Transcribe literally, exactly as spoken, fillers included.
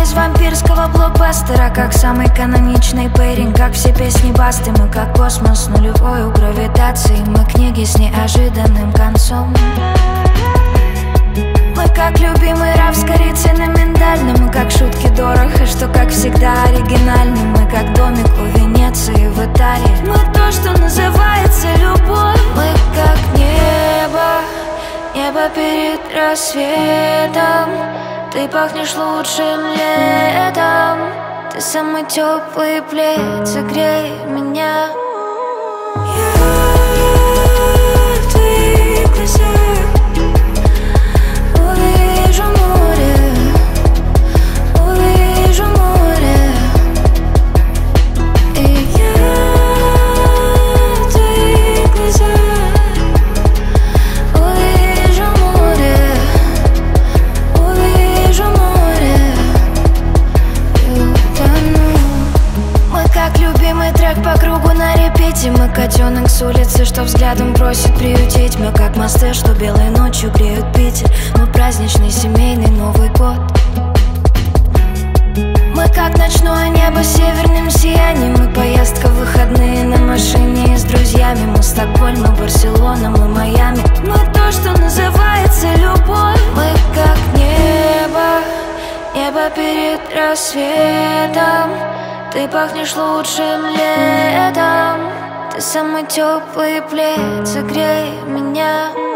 из вампирского блокбастера, как самый каноничный пейринг, как все песни Басты. Мы как космос нулевой у гравитации, мы книги с неожиданным концом. Мы как любимый раф с корицей на миндальном, мы как шутки дорого, что как всегда оригинальны. Мы как домик у Венеции в Италии, мы то, что называется любовь. Мы как небо, небо перед рассветом. Ты пахнешь лучшим летом, ты самый теплый плед, согрей меня. По кругу на репите, мы котенок с улицы, что взглядом просит приютить. Мы как мосты, что белой ночью греют Питер. Мы праздничный семейный Новый год. Мы как ночное небо с северным сиянием. Мы поездка в выходные на машине с друзьями. Мы Стокгольм, мы Барселона, мы Майами. Мы то, что называется любовь. Мы как небо, небо перед рассветом. Ты пахнешь лучшим летом, ты самый теплый плед, согрей меня.